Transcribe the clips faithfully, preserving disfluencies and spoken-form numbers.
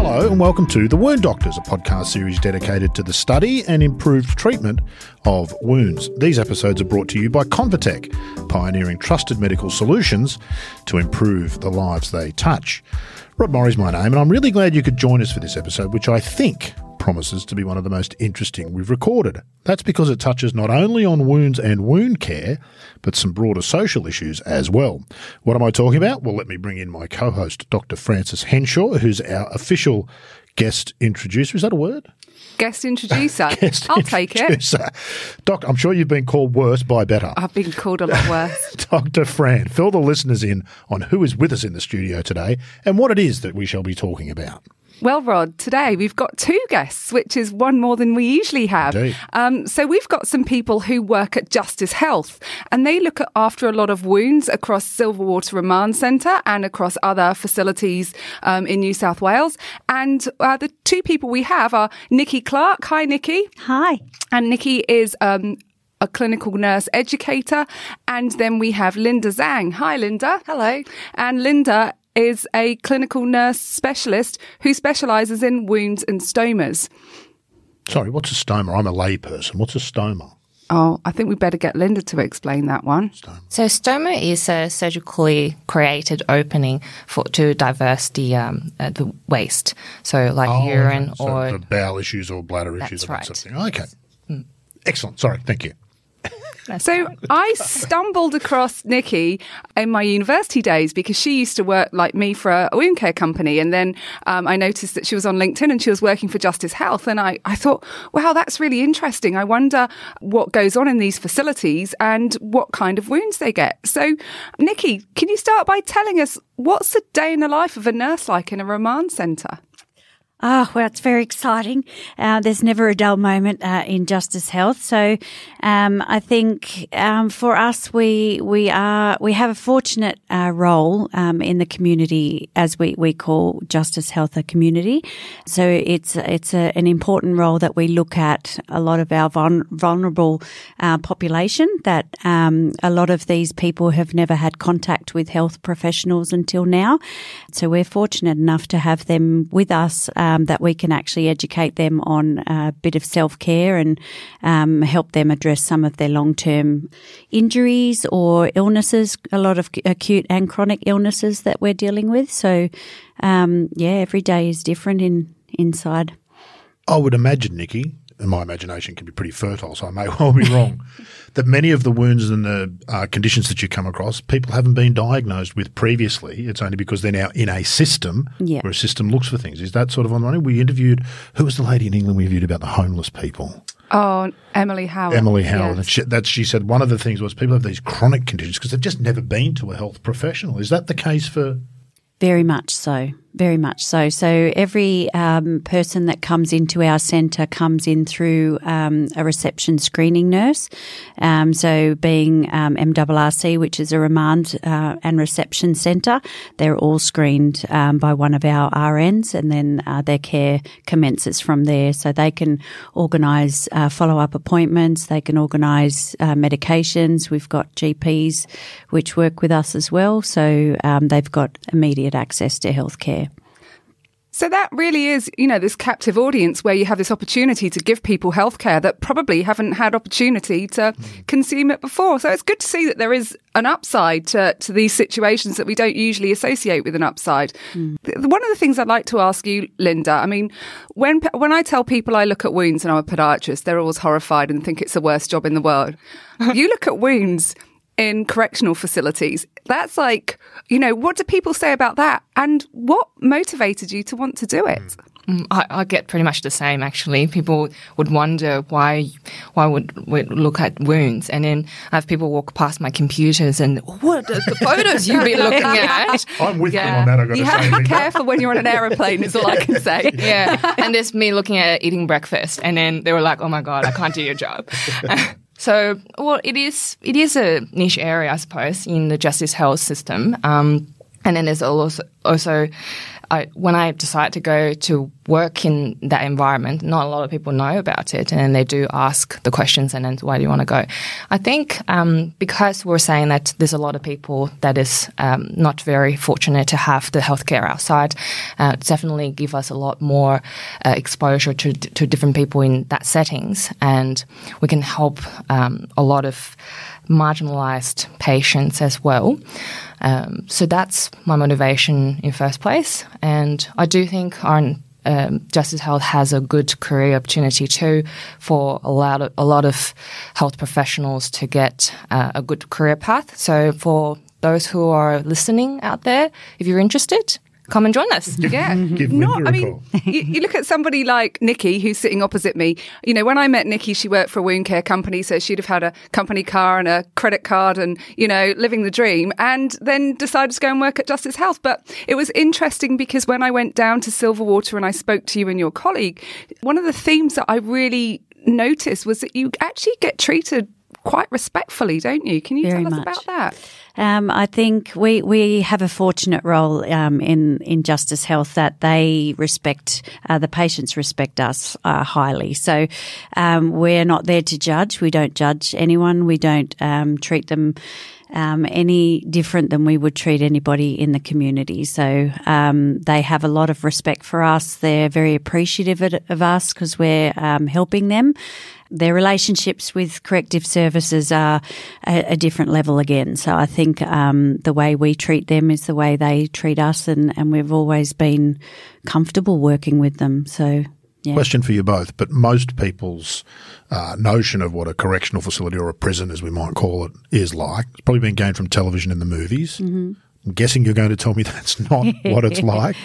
Hello and welcome to The Wound Doctors, a podcast series dedicated to the study and improved treatment of wounds. These episodes are brought to you by Convatec, pioneering trusted medical solutions to improve the lives they touch. Rod Murray's my name, and I'm really glad you could join us for this episode, which I think promises to be one of the most interesting we've recorded. That's because it touches not only on wounds and wound care, but some broader social issues as well. What am I talking about? Well, let me bring in my co-host, Doctor Frances Henshaw, who's our official guest introducer. Is that a word? Guest introducer. Guest I'll introducer. take it. Doc, I'm sure you've been called worse by better. I've been called a lot worse. Doctor Fran, fill the listeners in on who is with us in the studio today and what it is that we shall be talking about. Well, Rod, today we've got two guests, which is one more than we usually have. Um, so we've got some people who work at Justice Health, and they look at after a lot of wounds across Silverwater Remand Centre and across other facilities um, in New South Wales. And uh, the two people we have are Nikki Clark. Hi, Nikki. Hi. And Nikki is um, a clinical nurse educator. And then we have Linda Zhang. Hi, Linda. Hello. And Linda is a clinical nurse specialist who specialises in wounds and stomas. Sorry, what's a stoma? I'm a lay person. What's a stoma? Oh, I think we better get Linda to explain that one. Stoma. So stoma is a surgically created opening for to diverse the um, uh, the waste. So like Oh, urine okay. So or for bowel issues or bladder issues or right. that sort of thing. Okay. Mm. Excellent. Sorry. Thank you. So I stumbled across Nikki in my university days because she used to work like me for a wound care company. And then um, I noticed that she was on LinkedIn and she was working for Justice Health. And I, I thought, wow, that's really interesting. I wonder what goes on in these facilities and what kind of wounds they get. So, Nikki, can you start by telling us what's a day in the life of a nurse like in a remand centre? Oh, well, it's very exciting. Uh, there's never a dull moment uh, in Justice Health. So um, I think um, for us, we we are we have a fortunate uh, role um, in the community, as we, we call Justice Health a community. So it's it's a, an important role that we look at a lot of our vul- vulnerable uh, population. That um, a lot of these people have never had contact with health professionals until now. So we're fortunate enough to have them with us. Um, that we can actually educate them on a bit of self-care and um, help them address some of their long-term injuries or illnesses, a lot of acute and chronic illnesses that we're dealing with. So, um, yeah, every day is different in inside. I would imagine, Nikki, and my imagination can be pretty fertile, so I may well be wrong, that many of the wounds and the uh, conditions that you come across, people haven't been diagnosed with previously. It's only because they're now in a system yeah. where a system looks for things. Is that sort of on the running? We interviewed – who was the lady in England we interviewed about the homeless people? Oh, Emily Howard. Emily Howard. Yes. And she, that, she said one of the things was people have these chronic conditions because they've just never been to a health professional. Is that the case for – Very much so. Very much so. So every um, person that comes into our centre comes in through um, a reception screening nurse. Um, so being um, M R R C, which is a remand uh, and reception centre, they're all screened um, by one of our R Ns, and then uh, their care commences from there. So they can organise uh, follow-up appointments. They can organise uh, medications. We've got G Ps which work with us as well. So um, they've got immediate access to healthcare. So that really is, you know, this captive audience where you have this opportunity to give people healthcare that probably haven't had opportunity to mm. consume it before. So it's good to see that there is an upside to, to these situations that we don't usually associate with an upside. Mm. One of the things I'd like to ask you, Linda, I mean, when when I tell people I look at wounds and I'm a podiatrist, they're always horrified and think it's the worst job in the world. You look at wounds in correctional facilities. That's like, you know, what do people say about that? And what motivated you to want to do it? Mm, I, I get pretty much the same, actually. People would wonder why why would we look at wounds, and then I have people walk past my computers and, what are the photos you've been looking at? I'm with Yeah. them on that, I've got You to have say. to be careful when you're on an aeroplane is all I can say. Yeah, and there's me looking at eating breakfast, and then they were like, oh my God, I can't do your job. So, well, it is it is a niche area, I suppose, in the Justice Health system. Um, And then there's also, also I, when I decided to go to work in that environment, not a lot of people know about it, and then they do ask the questions, and then why do you want to go? I think um, because we're saying that there's a lot of people that is um, not very fortunate to have the healthcare outside, uh, it's definitely give us a lot more uh, exposure to to different people in that settings, and we can help um, a lot of marginalised patients as well. Um, so that's my motivation in first place. And I do think our um, Justice Health has a good career opportunity too for a lot of, a lot of health professionals to get uh, a good career path. So for those who are listening out there, if you're interested, come and join us. Yeah. Give Not, Linda a I mean, call. you, you look at somebody like Nikki, who's sitting opposite me. You know, when I met Nikki, she worked for a wound care company, so she'd have had a company car and a credit card and, you know, living the dream, and then decided to go and work at Justice Health. But it was interesting because when I went down to Silverwater and I spoke to you and your colleague, one of the themes that I really noticed was that you actually get treated quite respectfully, don't you? Can you Very tell us much. about that? Um, I think we, we have a fortunate role um, in in Justice Health that they respect uh, the patients respect us uh, highly. So um, we're not there to judge. We don't judge anyone. We don't um, treat them um, any different than we would treat anybody in the community. So um, they have a lot of respect for us. They're very appreciative of, of us because we're um, helping them. Their relationships with corrective services are a, a different level again. So I think um, the way we treat them is the way they treat us, and, and we've always been comfortable working with them. So, yeah. Question for you both, but most people's uh, notion of what a correctional facility or a prison, as we might call it, is like, it's probably been gained from television and the movies. Mm-hmm. I'm guessing you're going to tell me that's not what it's like.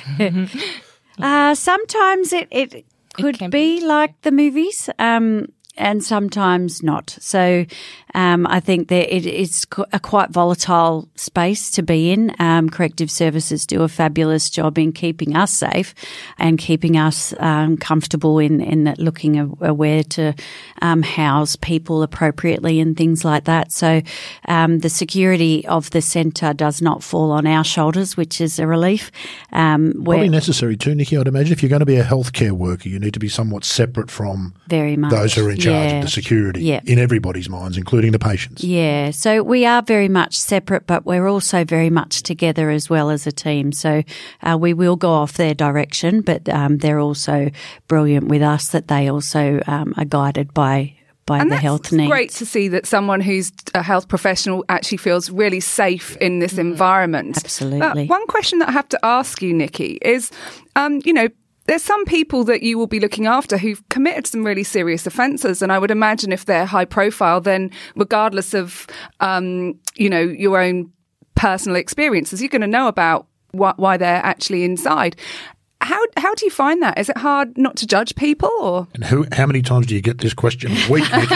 uh, sometimes it, it could it be, be like the movies. Um, and sometimes not. So um, I think that it is a quite volatile space to be in. Um, corrective services do a fabulous job in keeping us safe and keeping us um, comfortable in, in that looking at where to um, house people appropriately and things like that. So um, the security of the centre does not fall on our shoulders, which is a relief. Um, Probably necessary too, Nikki, I'd imagine. If you're going to be a healthcare worker, you need to be somewhat separate from very much. those who are in charge yeah. of the security yeah. in everybody's minds, including the patients. Yeah, so we are very much separate, but we're also very much together as well as a team. So uh, we will go off their direction, but um, they're also brilliant with us that they also um, are guided by by and the that's health needs. Great to see that someone who's a health professional actually feels really safe in this environment. Absolutely. Uh, one question that I have to ask you, Nikki, is, um, you know, there's some people that you will be looking after who've committed some really serious offences, and I would imagine if they're high profile, then regardless of, um, you know, your own personal experiences, you're going to know about wh- why they're actually inside. How how do you find that? Is it hard not to judge people? Or? And who? How many times do you get this question a week, Nikki?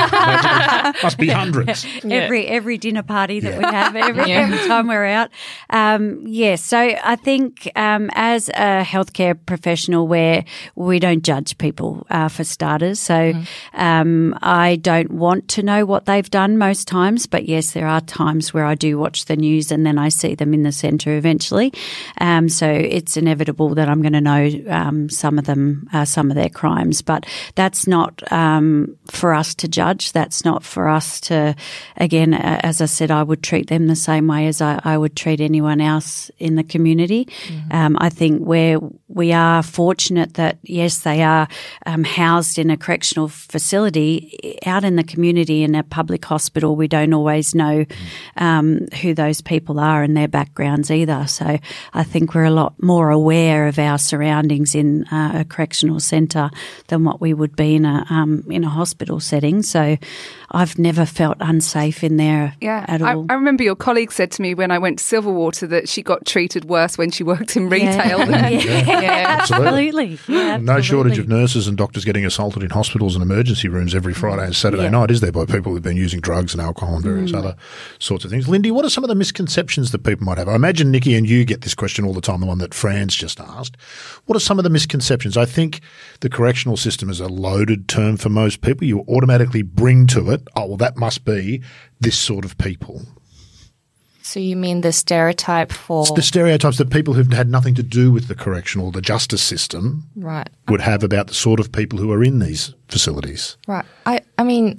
Must be hundreds. Yeah. Every every dinner party that yeah. we have, every, yeah. every time we're out. Um, yes, so I think um, as a healthcare professional, where we don't judge people uh, for starters. So mm. um, I don't want to know what they've done most times, but yes, there are times where I do watch the news and then I see them in the centre eventually. Um, so it's inevitable that I'm going to know Um, some of them, uh, some of their crimes, but that's not um, for us to judge. That's not for us to, again, uh, as I said, I would treat them the same way as I, I would treat anyone else in the community. Mm-hmm. Um, I think where we are fortunate that, yes, they are um, housed in a correctional facility. Out in the community in a public hospital, we don't always know um, who those people are and their backgrounds either. So I think we're a lot more aware of our surroundings in uh, a correctional centre than what we would be in a um, in a hospital setting. So I've never felt unsafe in there yeah. at all. I, I remember your colleague said to me when I went to Silverwater that she got treated worse when she worked in retail. Yeah, than, yeah. yeah. absolutely. Yeah, no absolutely. shortage of nurses and doctors getting assaulted in hospitals and emergency rooms every Friday and Saturday yeah. night, is there, by people who've been using drugs and alcohol and various mm. other sorts of things. Lindy, what are some of the misconceptions that people might have? I imagine Nikki and you get this question all the time, the one that Fran's just asked. What are some of the misconceptions? I think the correctional system is a loaded term for most people. You automatically bring to it, oh, well, that must be this sort of people. So you mean the stereotype for The stereotypes that people who've had nothing to do with the correctional, the justice system, right would have about the sort of people who are in these facilities. right? I I mean,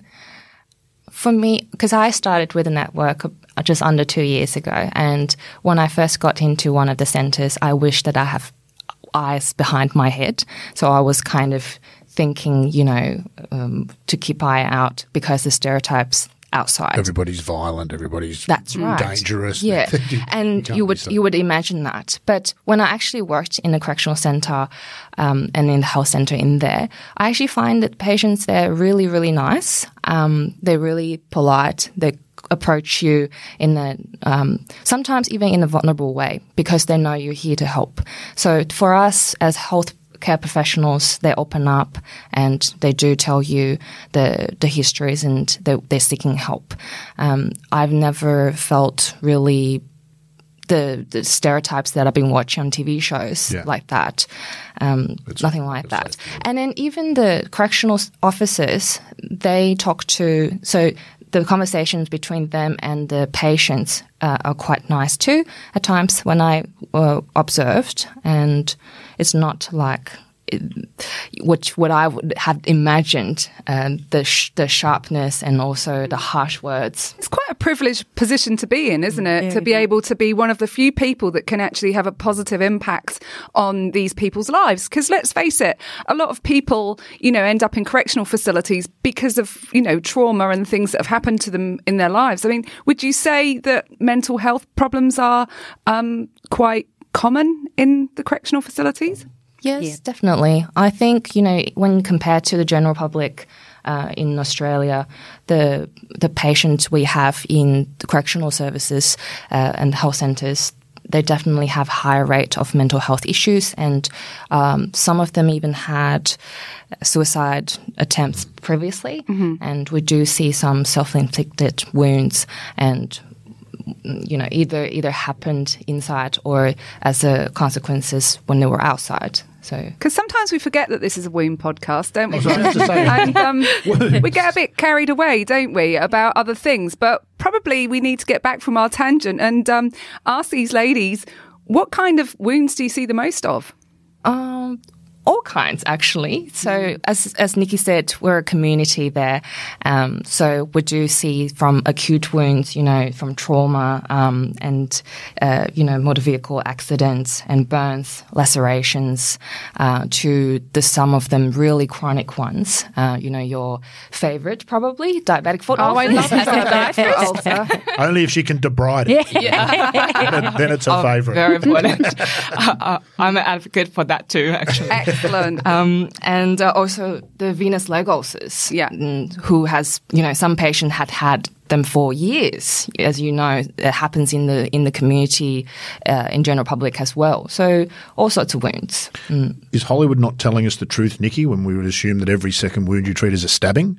for me, because I started with a network just under two years ago, and when I first got into one of the centres, I wish that I have eyes behind my head. So I was kind of thinking, you know, um, to keep eye out because the stereotypes outside. Everybody's violent. Everybody's That's right. dangerous. Yeah, you, and you you would so- you would imagine that. But when I actually worked in a correctional centre um, and in the health centre in there, I actually find that patients there are really really nice. Um, they're really polite. They approach you in a um, sometimes even in a vulnerable way because they know you're here to help. So for us as health care professionals, they open up and they do tell you the the histories and they're, they're seeking help. Um, I've never felt really the, the stereotypes that I've been watching on T V shows Yeah. like that. Um, nothing like that. And then even the correctional officers, they talk to, so the conversations between them and the patients uh, are quite nice too at times when I uh, observed, and it's not like it, which what I would have imagined, uh, the sh- the sharpness and also the harsh words. It's quite a privileged position to be in, isn't it? To be able to be one of the few people that can actually have a positive impact on these people's lives. Because let's face it, a lot of people, you know, end up in correctional facilities because of, you know, trauma and things that have happened to them in their lives. I mean, would you say that mental health problems are um, quite common in the correctional facilities? Yes, Yeah. definitely. I think, you know, when compared to the general public uh, in Australia, the the patients we have in the correctional services uh, and health centres, they definitely have higher rate of mental health issues, and um, some of them even had suicide attempts previously, mm-hmm. and we do see some self-inflicted wounds and you know, either either happened inside or as a consequences when they were outside. So, because sometimes we forget that this is a wound podcast, don't we? I was about to say. and um, we get a bit carried away, don't we, about other things. But probably we need to get back from our tangent and um, ask these ladies, what kind of wounds do you see the most of? um, all kinds, actually. So as as Nikki said, we're a community there. Um, so we do see from acute wounds, you know, from trauma um, and, uh, you know, motor vehicle accidents and burns, lacerations, uh, to the some of them really chronic ones. Uh, you know, your favourite probably, diabetic foot Oh, I ulcers. love diabetic foot ulcer. Only if she can debride it. Yeah. then, it- then it's her Oh, favourite. very important. uh, uh, I'm an advocate for that too, actually. Excellent. Um, and uh, also the venous leg ulcers. Yeah. mm, Who has, you know, some patient had had them for years. As you know, it happens in the in the community, uh, in general public as well. So all sorts of wounds. Mm. Is Hollywood not telling us the truth, Nikki, when we would assume that every second wound you treat is a stabbing?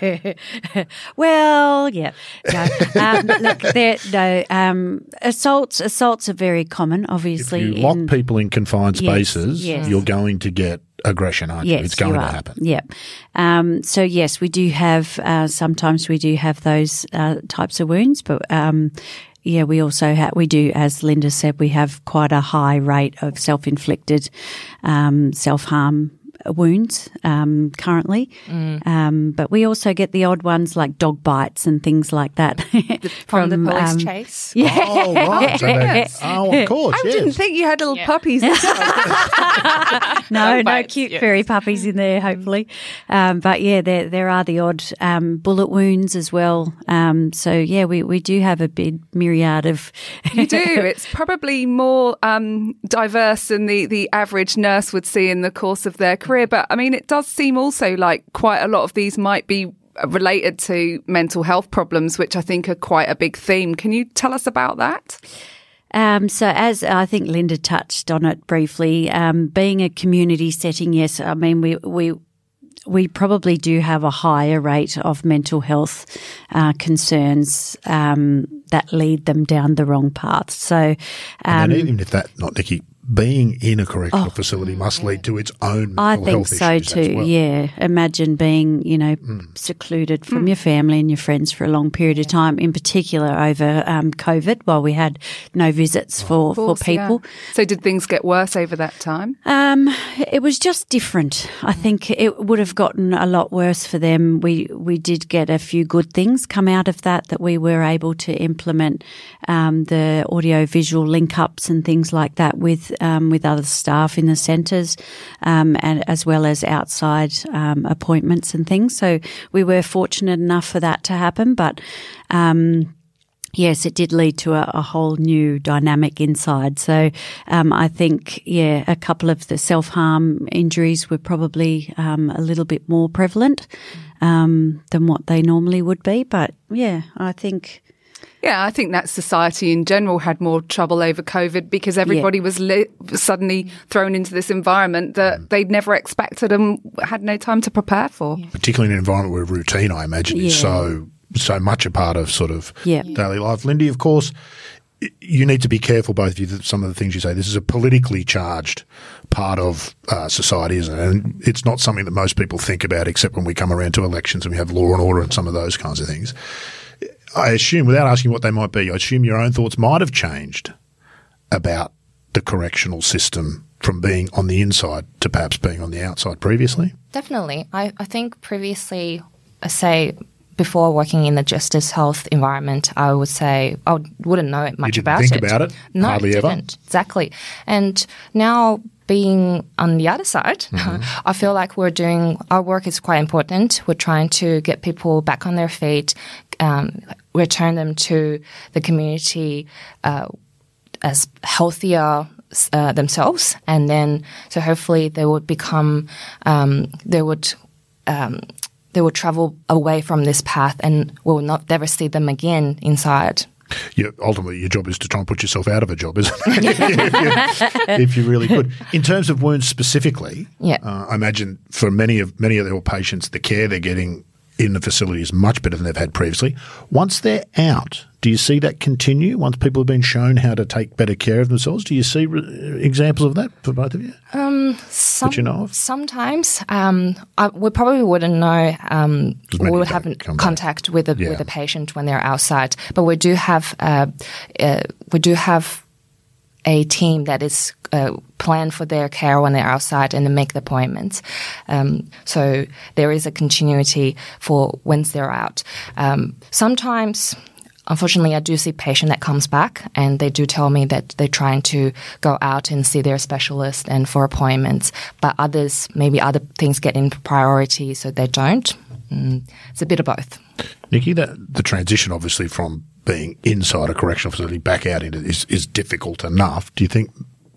Well, yeah. No, um, look, there, no, um, assaults, assaults are very common, If obviously. you lock in- people in confined Yes, spaces, yes. you're going to get aggression, aren't you? Yes, It's going you to are. happen. Yeah. Um, so yes, we do have, uh, sometimes we do have those uh, types of wounds, but um, yeah, we also have, we do, as Linda said, we have quite a high rate of self-inflicted um, self-harm wounds um, currently. Mm. Um, but we also get the odd ones like dog bites and things like that. From, the police um, chase. Yeah. Oh, right. So they- Yes. oh, of course, I yes. didn't think you had little Yeah. puppies. No, Dog no bites, cute yes. furry puppies in there, hopefully. Um, but yeah, there there are the odd um, bullet wounds as well. Um, so yeah, we, we do have a big myriad of. You do. It's probably more um, diverse than the, the average nurse would see in the course of their career. But I mean, it does seem also like quite a lot of these might be related to mental health problems, which I think are quite a big theme. Can you tell us about that? Um, so as I think Linda touched on it briefly, um, being a community setting, yes, I mean, we, we, we probably do have a higher rate of mental health uh, concerns um, that lead them down the wrong path. So, um, And then even if that, not Nikki, being in a correctional oh, facility must lead to its own mental I think health so issues too, as well. yeah. Imagine being, you know, mm. secluded from mm. your family and your friends for a long period of time, in particular over um, COVID, while we had no visits for, course, for people. Yeah. So did things get worse over that time? Um, it was just different. I think it would have gotten a lot worse for them. We we did get a few good things come out of that, that we were able to implement um, the audio-visual link-ups and things like that with um, with other staff in the centres, um, and as well as outside um, appointments and things. So we were fortunate enough for that to happen, but um, yes, it did lead to a, a whole new dynamic inside. So um, I think, yeah, a couple of the self-harm injuries were probably um, a little bit more prevalent um, than what they normally would be. But yeah, I think... Yeah, I think that society in general had more trouble over COVID because everybody yeah. was li- suddenly thrown into this environment that they'd never expected and had no time to prepare for. Yeah. Particularly in an environment where routine, I imagine, yeah. is so so much a part of sort of yeah. daily life. Lindy, of course, you need to be careful, both of you, that some of the things you say. This is a politically charged part of uh, society, isn't it? And it's not something that most people think about except when we come around to elections and we have law and order and some of those kinds of things. I assume, without asking what they might be, I assume your own thoughts might have changed about the correctional system from being on the inside to perhaps being on the outside previously? Definitely. I, I think previously, I say, before working in the justice health environment, I would say I wouldn't know much you didn't about think it. about it? No, Hardly I ever? didn't. Exactly. And now, being on the other side, mm-hmm. I feel like we're doing, our work is quite important. We're trying to get people back on their feet, um, return them to the community uh, as healthier uh, themselves. And then, so hopefully they would become, um, they would, um, they would travel away from this path and we will not never see them again inside. Yeah, ultimately, your job is to try and put yourself out of a job, isn't it? if, you, if you really could. In terms of wounds specifically, yeah. uh, I imagine for many of many of their patients, the care they're getting in the facility is much better than they've had previously. Once they're out, do you see that continue? Once people have been shown how to take better care of themselves, do you see re- examples of that for both of you? Um, some, that you know of? Sometimes. Um, I, we probably wouldn't know. Um, we would have contact with the yeah. with the patient when they're outside, but we do have uh, uh, we do have a team that is uh, planned for their care when they're outside and to make the appointments. Um, so there is a continuity for when they're out. Um, sometimes, unfortunately, I do see patient that comes back and they do tell me that they're trying to go out and see their specialist and for appointments, but others, maybe other things get in priority, so they don't. Mm, it's a bit of both. Nikki, that, the transition obviously from being inside a correctional facility back out into is, is difficult enough. Do you think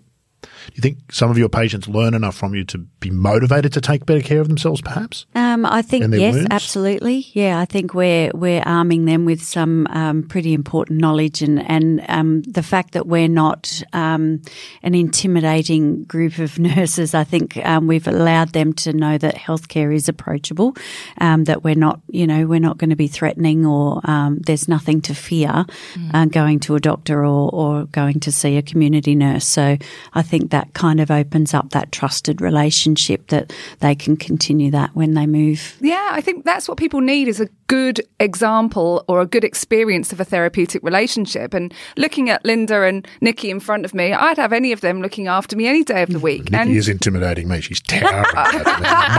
Do you think some of your patients learn enough from you to be motivated to take better care of themselves, perhaps? Um, I think yes, wounds? absolutely. Yeah, I think we're we're arming them with some um, pretty important knowledge, and and um, the fact that we're not um, an intimidating group of nurses. I think um, we've allowed them to know that healthcare is approachable, um, that we're not, you know, we're not going to be threatening, or um, there's nothing to fear mm. uh, going to a doctor or or going to see a community nurse. So I think that kind of opens up that trusted relationship that they can continue that when they move. Yeah, I think that's what people need, is a good example or a good experience of a therapeutic relationship. And looking at Linda and Nikki in front of me, I'd have any of them looking after me any day of the week. Nikki and is intimidating me. She's towering over me,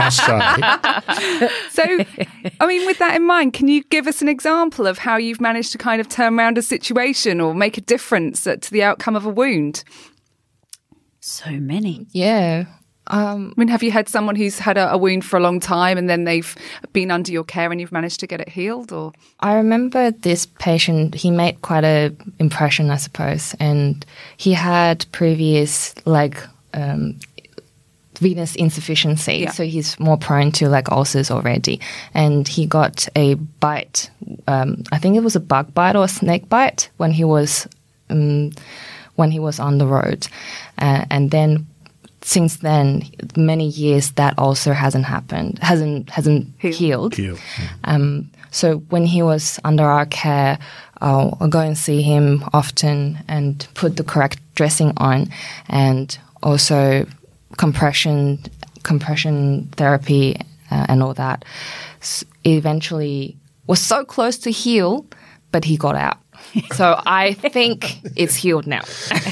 I must say. So, I mean, with that in mind, can you give us an example of how you've managed to kind of turn around a situation or make a difference to the outcome of a wound? So many. Yeah. Um, I mean, have you had someone who's had a, a wound for a long time and then they've been under your care and you've managed to get it healed? Or I remember this patient, he made quite a impression, I suppose, and he had previous leg um, venous insufficiency, yeah. so he's more prone to like ulcers already. And he got a bite, um, I think it was a bug bite or a snake bite when he was um, when he was on the road, uh, and then. Since then, many years that ulcer hasn't happened, hasn't hasn't healed. Healed. Um, so when he was under our care, I'll, I'll go and see him often and put the correct dressing on, and also compression, compression therapy uh, and all that. S- eventually was so close to heal, but he got out. So I think it's healed now.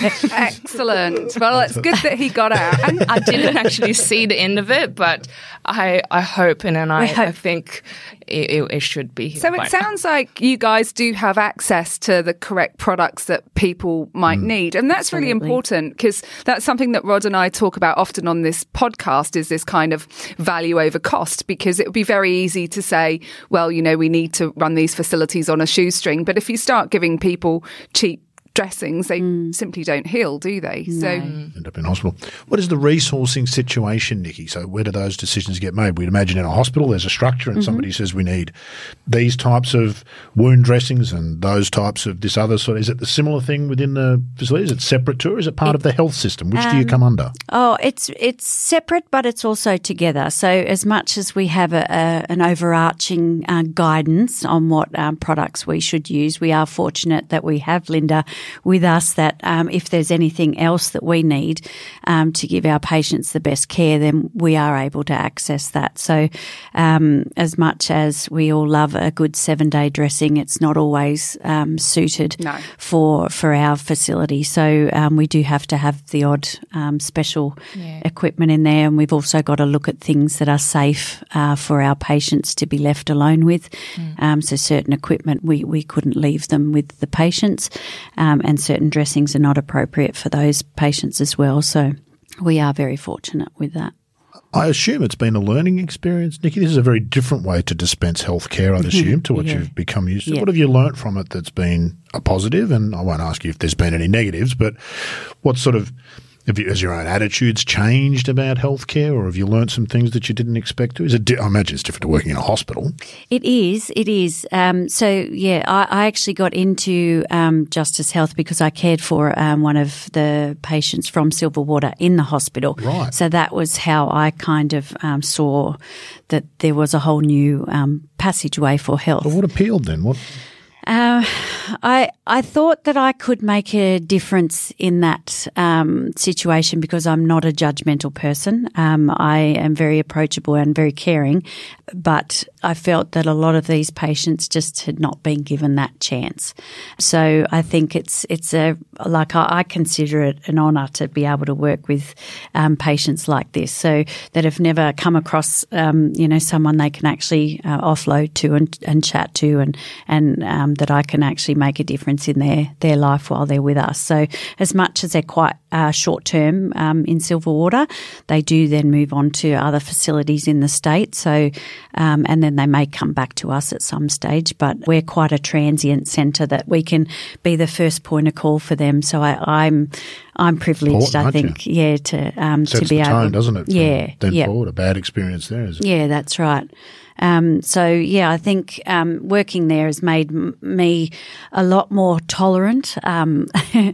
Excellent. Well, it's good that he got out. And I didn't actually see the end of it, but I I hope and, and I, I think it, it, it should be healed. So it sounds like you guys do have access to the correct products that people might mm. need. And that's Absolutely. really important, because that's something that Rod and I talk about often on this podcast, is this kind of value over cost, because it would be very easy to say, well, you know, we need to run these facilities on a shoestring. But if you start giving people cheap dressings, they mm. simply don't heal, do they? No. So end up in hospital. What is the resourcing situation, Nikki? So where do those decisions get made? We'd imagine in a hospital there's a structure and mm-hmm. somebody says we need these types of wound dressings and those types of this other sort. Is it the similar thing within the facility? Is it separate to, or is it part it, of the health system? Which um, do you come under? Oh, it's it's separate, but it's also together. So as much as we have a, a, an overarching uh, guidance on what um, products we should use, we are fortunate that we have Linda with us, that um, if there's anything else that we need um, to give our patients the best care, then we are able to access that. So um, as much as we all love a good seven-day dressing, it's not always um, suited no. for for our facility. So um, we do have to have the odd um, special yeah. equipment in there, and we've also got to look at things that are safe uh, for our patients to be left alone with. Mm. Um, so certain equipment we, we couldn't leave them with the patients. Um, Um, and certain dressings are not appropriate for those patients as well. So we are very fortunate with that. I assume it's been a learning experience, Nikki. This is a very different way to dispense healthcare, I'd assume, to what yeah. you've become used to. Yeah. What have you learnt from it that's been a positive? And I won't ask you if there's been any negatives, but what sort of – have you, has your own attitudes changed about healthcare, or have you learnt some things that you didn't expect to? Is it? Di- I imagine it's different to working in a hospital. It is. It is. Um, so yeah, I, I actually got into um, Justice Health because I cared for um, one of the patients from Silverwater in the hospital. Right. So that was how I kind of um, saw that there was a whole new um, passageway for health. But what appealed then? What? Uh, I I thought that I could make a difference in that um, situation because I'm not a judgmental person. Um, I am very approachable and very caring, but I felt that a lot of these patients just had not been given that chance. So I think it's it's a like I, I consider it an honour to be able to work with um, patients like this, so that have never come across um, you know someone they can actually uh, offload to and, and chat to, and and um, that I can actually make a difference in their their life while they're with us. So as much as they're quite uh, short term um, in Silverwater, they do then move on to other facilities in the state. So um, and then they may come back to us at some stage, but we're quite a transient centre that we can be the first point of call for them. So I, I'm I'm privileged, Important, I think, you? yeah, to um, Sets to be the able, tone, doesn't it? From yeah, then yep. forward, a bad experience there. Is it? Yeah, that's right. Um, so yeah, I think um, working there has made m- me a lot more tolerant, um,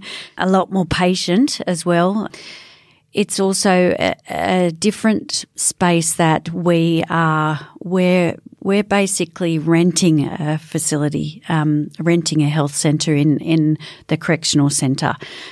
a lot more patient as well. It's also a, a different space that we are, we're, we're basically renting a facility, um, renting a health centre in, in the correctional centre.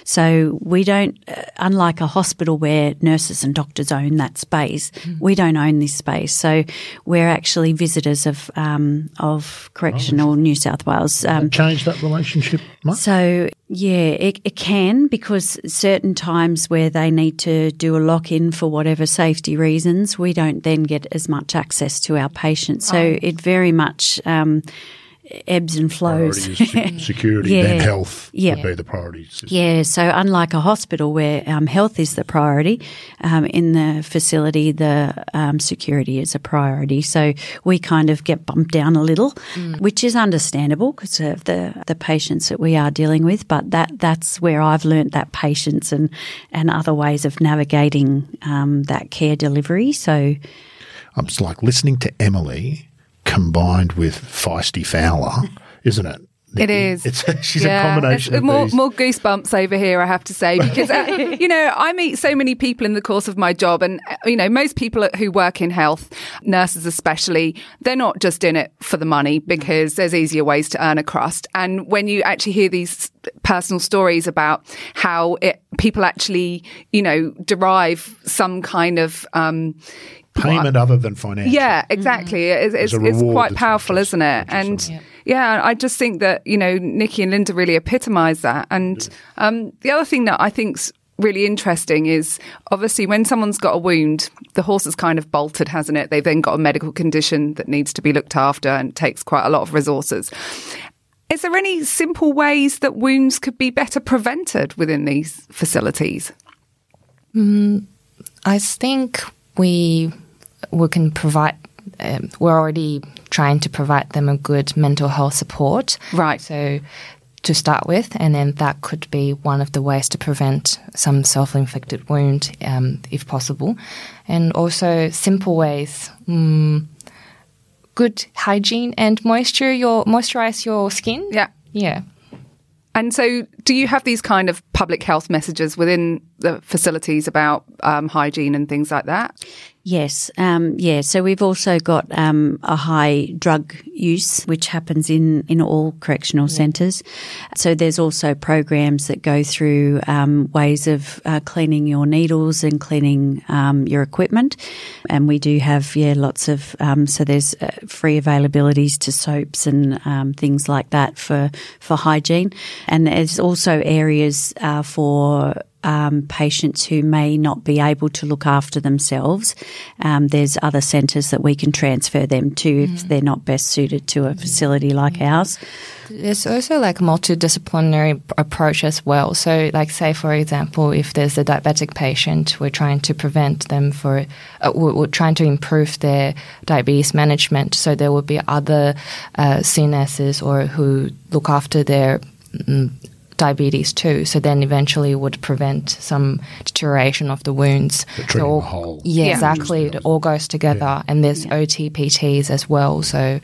So we don't, uh, unlike a hospital where nurses and doctors own that space, mm. we don't own this space. So we're actually visitors of um, of Correctional oh, New South Wales. Um, change that relationship much? So yeah, it, it can, because certain times where they need to do a lock-in for whatever safety reasons, we don't then get as much access to our patients. So oh. it very much um, ebbs and flows. Priority is security, yeah. then health yeah. would be the priority system. Yeah, so unlike a hospital where um, health is the priority, um, in the facility the um, security is a priority. So we kind of get bumped down a little, mm. which is understandable because of the, the patients that we are dealing with, but that that's where I've learnt that patience and, and other ways of navigating um, that care delivery. So it's like listening to Emily combined with feisty Fowler, isn't it? Nikki. It is. It's, she's yeah, a combination it's of more, these. more goosebumps over here, I have to say, because, uh, you know, I meet so many people in the course of my job and, uh, you know, most people who work in health, nurses especially, they're not just in it for the money because there's easier ways to earn a crust. And when you actually hear these personal stories about how it, people actually, you know, derive some kind of, um, payment other than financial. Yeah, exactly. Mm. It's, it's, it's quite powerful, isn't it? And yeah. yeah, I just think that, you know, Nikki and Linda really epitomise that. And um, the other thing that I think's really interesting is obviously when someone's got a wound, the horse has kind of bolted, hasn't it? They've then got a medical condition that needs to be looked after and takes quite a lot of resources. Is there any simple ways that wounds could be better prevented within these facilities? Mm, I think we we can provide. Um, we're already trying to provide them a good mental health support, right? So to start with, and then that could be one of the ways to prevent some self-inflicted wound, um, if possible, and also simple ways. Um, good hygiene and moisture your moisturize your skin. Yeah. Yeah. And so do you have these kind of public health messages within the facilities about um, hygiene and things like that? Yes. Um, yeah. So we've also got um, a high drug use, which happens in, in all correctional yeah. centres. So there's also programs that go through um, ways of uh, cleaning your needles and cleaning um, your equipment. And we do have, yeah, lots of, um, so there's uh, free availabilities to soaps and um, things like that for, for hygiene. And there's also areas uh, for Um, patients who may not be able to look after themselves. Um, there's other centres that we can transfer them to mm. if they're not best suited to a facility like mm. ours. There's also like a multidisciplinary approach as well. So like say, for example, if there's a diabetic patient, we're trying to prevent them for, uh, we're, we're trying to improve their diabetes management. So there will be other uh, C N Ss or who look after their um, diabetes too, so then eventually would prevent some deterioration of the wounds. The all, the whole. Yeah, yeah, exactly. It all goes together, yeah. and there's yeah. O T P Ts as well. So,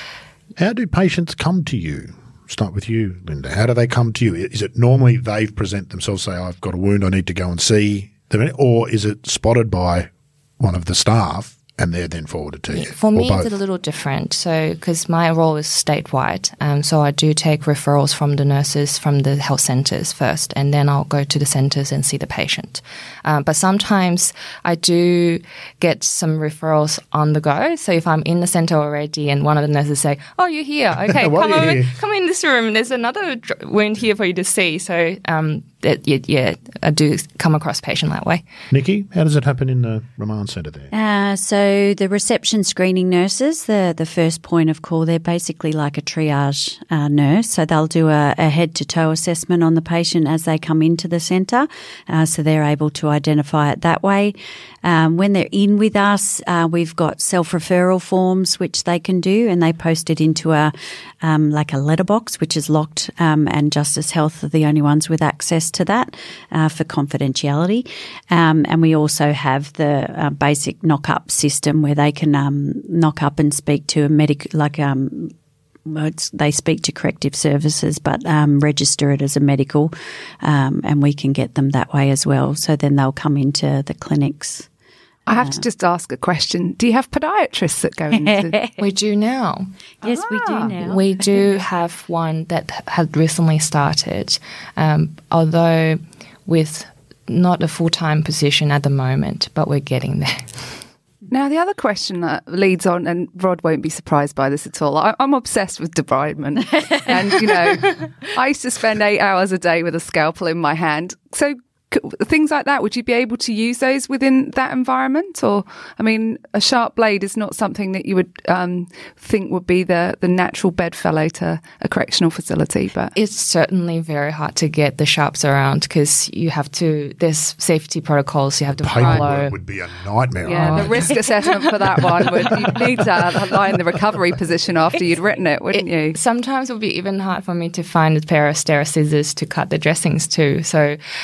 how do patients come to you? Start with you, Linda. How do they come to you? Is it normally they present themselves, say, "I've got a wound, I need to go and see them," or is it spotted by one of the staff? And they're then forwarded to you? For me, it's a little different. So, because my role is statewide, um, so I do take referrals from the nurses from the health centres first, and then I'll go to the centres and see the patient. Um, but sometimes I do get some referrals on the go. So if I'm in the centre already and one of the nurses say, "Oh, you're here. Okay, come over, here? come in this room. There's another wound here for you to see." So, um, that, yeah, yeah, I do come across patient that way. Nikki, how does it happen in the remand centre there? Uh, so the reception screening nurses, the the first point of call, they're basically like a triage uh, nurse. So they'll do a, a head-to-toe assessment on the patient as they come into the centre. Uh, so they're able to identify it that way. Um, when they're in with us, uh, we've got self-referral forms which they can do, and they post it into a um, like a letterbox which is locked, um, and Justice Health are the only ones with access to that uh, for confidentiality. Um, and we also have the uh, basic knock-up system where they can um, knock up and speak to a medic, like um, It's, they speak to corrective services, but um, register it as a medical, um, and we can get them that way as well. So then they'll come into the clinics. I have uh, to just ask a question. Do you have podiatrists that go into? We do now. Yes, ah. we do now. We do have one that had recently started, um, although with not a full-time position at the moment, but we're getting there. Now, the other question that leads on, and Rod won't be surprised by this at all, I, I'm obsessed with debridement. And, you know, I used to spend eight hours a day with a scalpel in my hand. So things like that, would you be able to use those within that environment? Or, I mean, a sharp blade is not something that you would um, think would be the, the natural bedfellow to a correctional facility. But it's certainly very hard to get the sharps around because you have to, there's safety protocols you have to Paperwork follow. Would be a nightmare. Yeah, right? The risk assessment for that one would, you'd need to lie in the recovery position after you'd written it, wouldn't it, you? Sometimes it would be even hard for me to find a pair of stair scissors to cut the dressings too. So, um,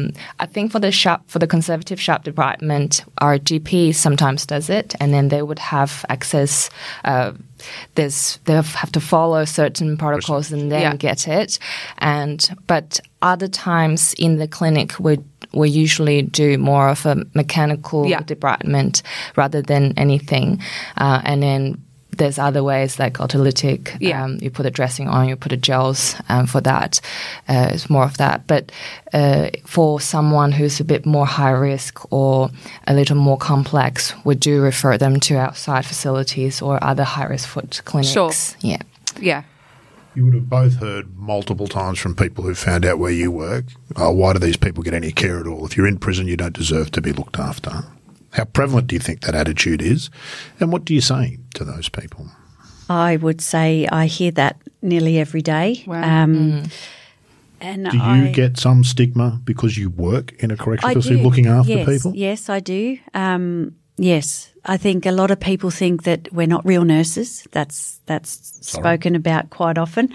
um, I think for the sharp, for the conservative sharp debridement, our G P sometimes does it, and then they would have access. Uh, there's they have to follow certain protocols and then Yeah. get it, and but other times in the clinic we we usually do more of a mechanical Yeah. debridement rather than anything, uh, and then. There's other ways like autolytic. Yeah. Um, you put a dressing on, you put a gels um, for that. Uh, it's more of that. But uh, for someone who's a bit more high risk or a little more complex, we do refer them to outside facilities or other high risk foot clinics. Sure. Yeah. Yeah. You would have both heard multiple times from people who found out where you work, oh, why do these people get any care at all? If you're in prison, you don't deserve to be looked after. How prevalent do you think that attitude is? And what do you say to those people? I would say I hear that nearly every day. Wow. Um, And Do you I, get some stigma because you work in a correctional I facility do. looking after yes, people? Yes, I do. Um, yes, I think a lot of people think that we're not real nurses. That's that's Sorry. spoken about quite often.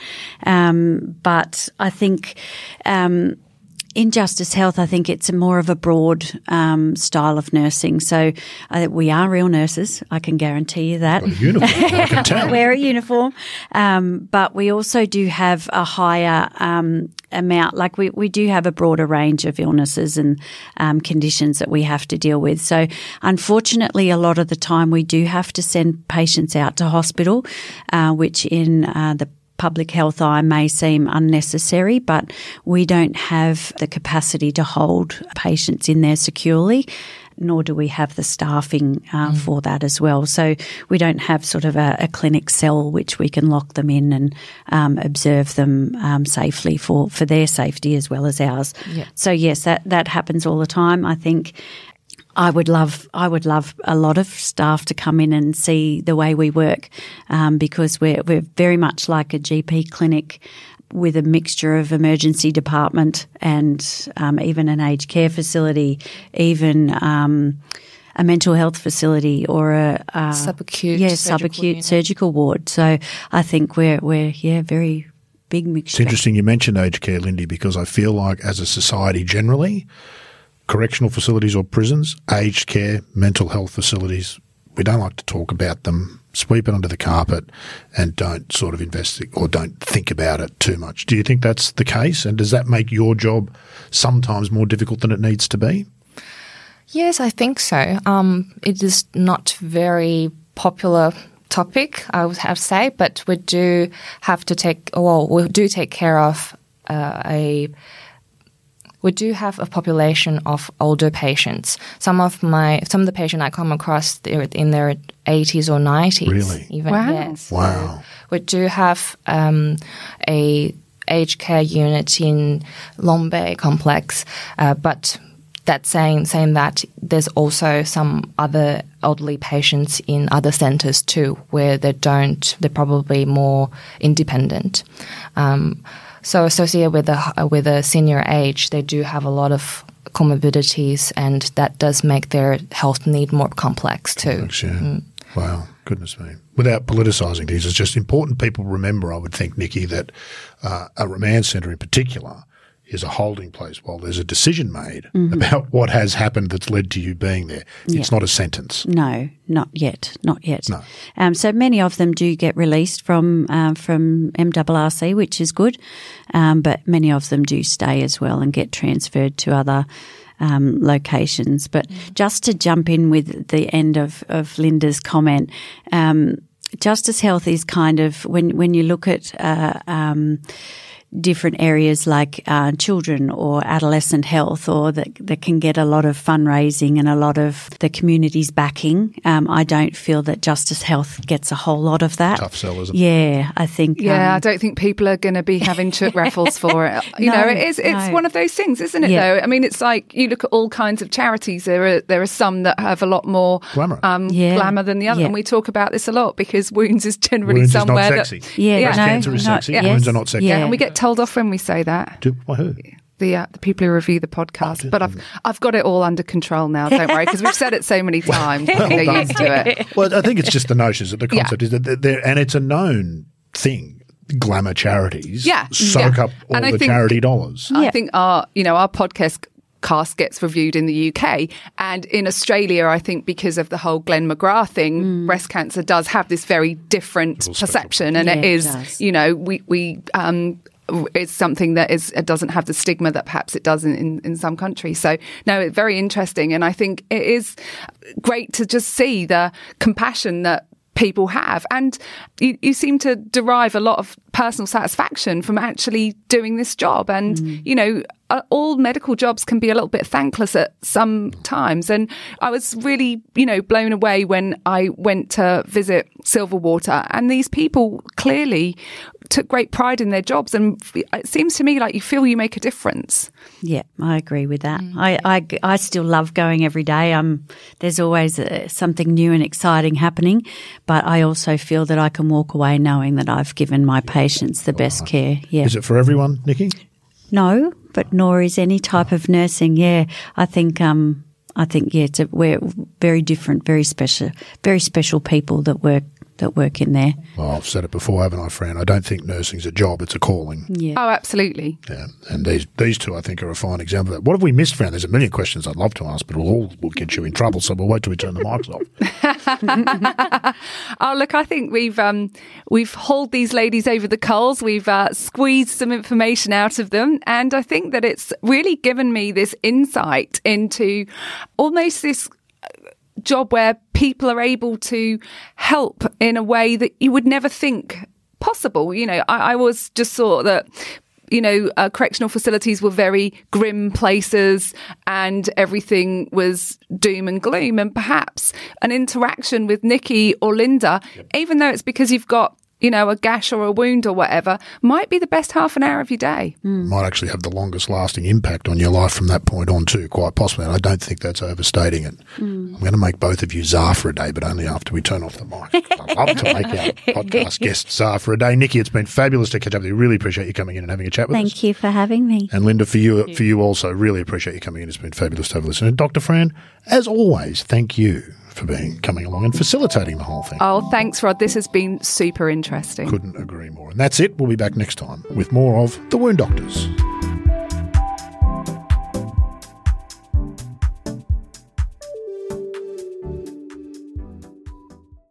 Um, but I think um, in Justice Health, I think it's a more of a broad um, style of nursing. So uh, we are real nurses. I can guarantee you that. Got a uniform, I can tell. Wear a uniform, um, but we also do have a higher um, amount. Like we, we do have a broader range of illnesses and um, conditions that we have to deal with. So unfortunately, a lot of the time we do have to send patients out to hospital, uh, which in uh, the public health eye may seem unnecessary, but we don't have the capacity to hold patients in there securely, nor do we have the staffing uh, mm. for that as well. So we don't have sort of a, a clinic cell which we can lock them in and um, observe them um, safely for, for their safety as well as ours. Yeah. So yes, that, that happens all the time. I think I would love I would love a lot of staff to come in and see the way we work, um, because we're we're very much like a G P clinic with a mixture of emergency department and um, even an aged care facility, even um, a mental health facility or a uh, subacute yeah surgical subacute unit. surgical ward. So I think we're we're yeah very big mixture. It's interesting you mentioned aged care, Lindy, because I feel like as a society generally, correctional facilities or prisons, aged care, mental health facilities, we don't like to talk about them, sweep it under the carpet and don't sort of investigate or don't think about it too much. Do you think that's the case? And does that make your job sometimes more difficult than it needs to be? Yes, I think so. Um, it is not very popular topic, I would have to say, but we do have to take, well, we do take care of uh, a We do have a population of older patients. Some of my, some of the patients I come across, they're in their eighties or nineties. Really? Even, Wow. Yes. Wow. So we do have um, a aged care unit in Long Bay complex, uh, but that saying saying that there's also some other elderly patients in other centres too, where they don't, they're probably more independent. Um, So associated with a, with a senior age, they do have a lot of comorbidities, and that does make their health need more complex too. Complex, yeah. Mm. Wow, goodness me. Without politicising things, it's just important people remember, I would think, Nikki, that uh, a remand centre in particular is a holding place while there's a decision made mm-hmm. about what has happened that's led to you being there. It's Yeah. not a sentence. No, not yet, not yet. No. Um, so many of them do get released from um, from M R R C, which is good, um, but many of them do stay as well and get transferred to other um, locations. But mm. just to jump in with the end of, of Linda's comment, um, Justice Health is kind of, when, when you look at uh, um, different areas like uh, children or adolescent health, or that, that can get a lot of fundraising and a lot of the community's backing. Um, I don't feel that Justice Health gets a whole lot of that. Tough sell, isn't it? Yeah, I think. Yeah, um, I don't think people are going to be having chook raffles for it. You No, know, it is. It's no. one of those things, isn't it? Yeah. Though I mean, it's like you look at all kinds of charities. There are there are some that have a lot more Glamour. um, Yeah. glamour than the other, Yeah. and we talk about this a lot because wounds is generally Wounds is not somewhere sexy. that Yeah, Yeah. Breast no, cancer is no, sexy. yes. Wounds are not sexy. Yeah. and we get told off when we say that. Do, by who? The uh, the people who review the podcast, Oh, but I've I've got it all under control now. Don't worry, because we've said it so many times. I think they're used to it. Well, I think it's just the notions that the Yeah. concept is that they're, and it's a known thing. Glamour charities Yeah, soak yeah. up all And I the think- charity dollars. Yeah. I think our, you know, our podcast cast gets reviewed in the U K. And in Australia, I think because of the whole Glenn McGrath thing, mm. breast cancer does have this very different perception. And yeah, it is, it you know, we, we, um, it's something that is it doesn't have the stigma that perhaps it does in, in, in some countries. So, no, it's very interesting. And I think it is great to just see the compassion that people have. And you, you seem to derive a lot of personal satisfaction from actually doing this job. And, mm. you know, uh, all medical jobs can be a little bit thankless at some times. And I was really, you know, blown away when I went to visit Silverwater, and these people clearly took great pride in their jobs. And it seems to me like you feel you make a difference. Yeah, I agree with that. Mm. I, I, I still love going every day. Um, there's always uh, something new and exciting happening, but I also feel that I can walk away knowing that I've given my patients the best care. Yeah. Is it for everyone, Nikki? No, but nor is any type of nursing. Yeah, I think um, I think yeah, it's a, we're very different, very special, very special people that work that work in there. Well, I've said it before, haven't I, Fran? I don't think nursing's a job; it's a calling. Yeah. Oh, absolutely. Yeah, and these these two, I think, are a fine example of that. What have we missed, Fran? There's a million questions I'd love to ask, but we'll all will get you in trouble. So we'll wait till we turn the mics off. Oh, look, I think we've um, we've hauled these ladies over the coals. We've uh, squeezed some information out of them, and I think that it's really given me this insight into almost this job where people are able to help in a way that you would never think possible. You know, I, I always just thought that, you know, uh, correctional facilities were very grim places and everything was doom and gloom. And perhaps an interaction with Nikki or Linda, yep. even though it's because you've got, you know, a gash or a wound or whatever, might be the best half an hour of your day. Mm. Might actually have the longest lasting impact on your life from that point on too, quite possibly. And I don't think that's overstating it. Mm. I'm going to make both of you czar for a day, but only after we turn off the mic. I'd love to make our podcast guest czar for a day. Nikki, it's been fabulous to catch up with you. Really appreciate you coming in and having a chat with Thank us. Thank you for having me. And Linda, for you, you, for you also, really appreciate you coming in. It's been fabulous to have a listen. And Doctor Fran, as always, thank you for being coming along and facilitating the whole thing. Oh, thanks, Rod. This has been super interesting. Couldn't agree more. And that's it. We'll be back next time with more of The Wound Doctors.